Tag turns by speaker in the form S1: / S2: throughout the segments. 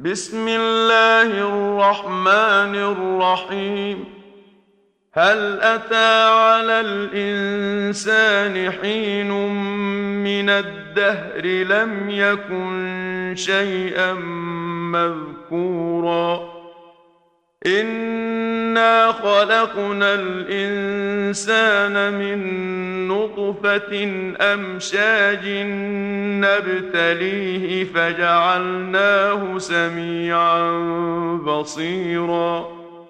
S1: بسم الله الرحمن الرحيم. هل أتى على الإنسان حين من الدهر لم يكن شيئا مذكورا إنا خلقنا الإنسان من نطفة أمشاج نبتليه فجعلناه سميعا بصيرا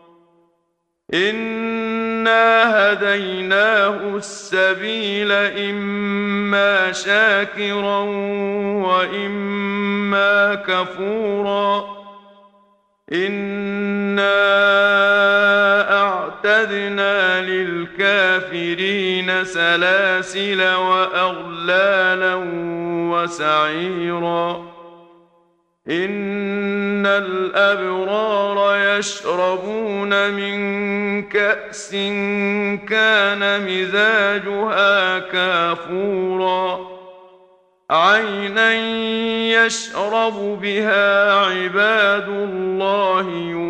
S1: إنا هديناه السبيل إما شاكرا وإما كفورا إنا أعتدنا للكافرين سلاسل وأغلالا وسعيرا إن الأبرار يشربون من كأس كان مزاجها كافورا عينا يشرب بها عباد الله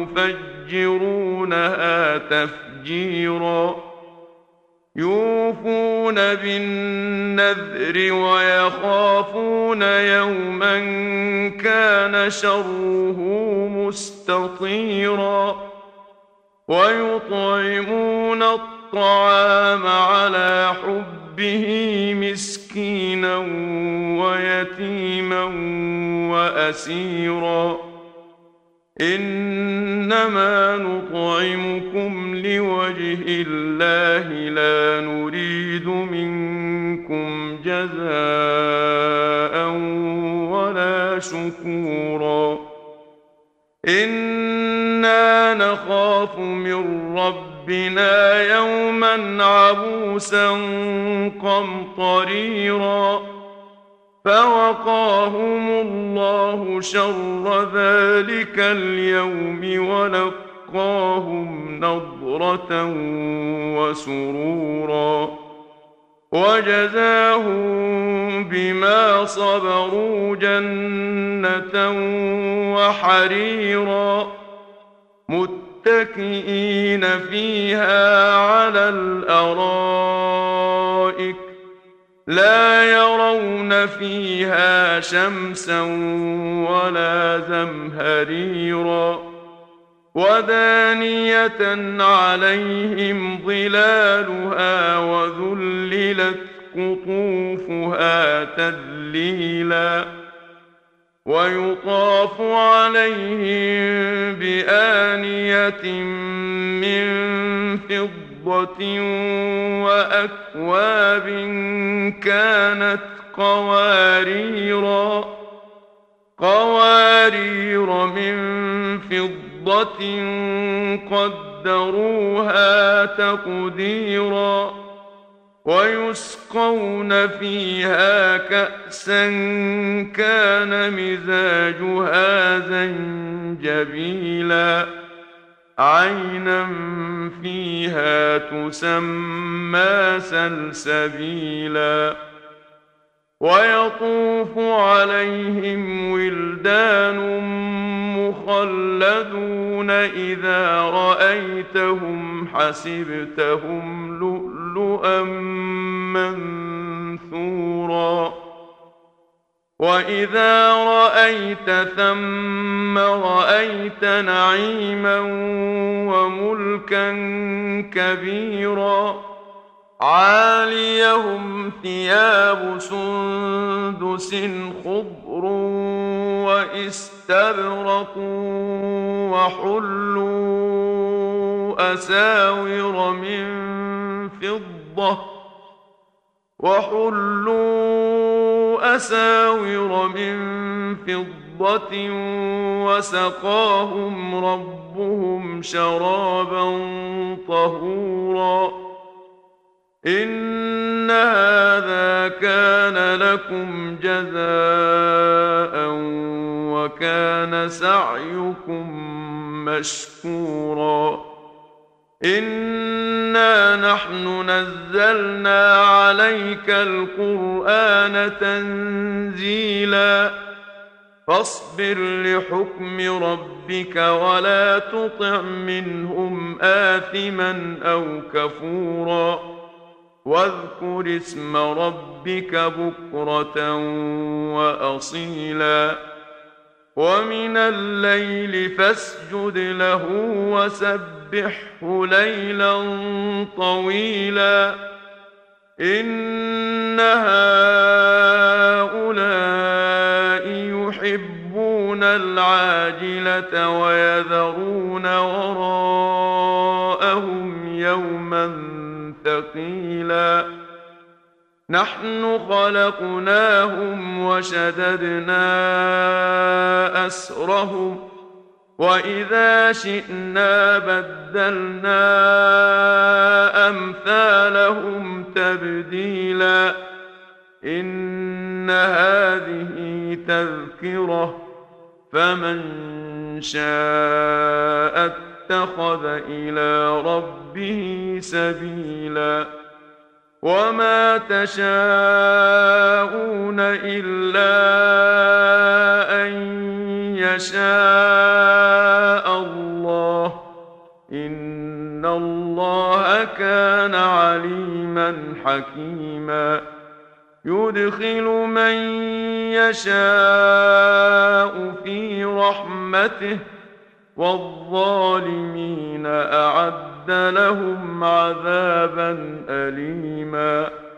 S1: يفجرونها تفجيرا يوفون بالنذر ويخافون يوما كان شره مستطيرا ويطعمون الطعام على حبه مسكينا ويتيما وأسيرا إنما نطعمكم لوجه الله لا نريد منكم جزاء ولا شكورا إنا نخاف من ربنا يوما عبوسا قمطريرا فوقاهم الله شر ذلك اليوم ولقاهم نضرة وسرورا وجزاهم بما صبروا جنة وحريرا متكئين فيها على الأرائك لا يرون فيها شمسا ولا زمهريرا ودانية عليهم ظلالها وذللت قطوفها تذليلا ويطاف عليهم بآنية من فضة وأكواب كانت قوارير من فضة قدروها تقديرا ويسقون فيها كأسا كان مزاجها زنجبيلا عينا فيها تسمى سلسبيلا ويطوف عليهم ولدان مخلدون إذا رأيتهم حسبتهم لؤلؤا منثورا وإذا رأيت ثم رأيت نعيما وملكا كبيرا عاليهم ثياب سندس خضر واستبرق وحلوا أساور من فضة وسقاهم ربهم شرابا طهورا إن هذا كان لكم جزاء وكان سعيكم مشكورا إنا نحن نزلنا عليك القرآن تنزيلا فاصبر لحكم ربك ولا تطع منهم آثما أو كفورا واذكر اسم ربك بكرة وأصيلا ومن الليل فاسجد له وسبحه ليلا طويلا إن هؤلاء يحبون العاجلة ويذرون وراءهم يوما ثقيلا نحن خلقناهم وشددنا أسرهم وإذا شئنا بدلنا أمثالهم تبديلا إن هذه تذكرة فمن شاء اتخذ إلى ربه سبيلا وما تشاءون إلا أن يشاء الله إن الله كان عليما حكيما يدخل من يشاء في رحمته والظالمين أعد لهم عذابا أليما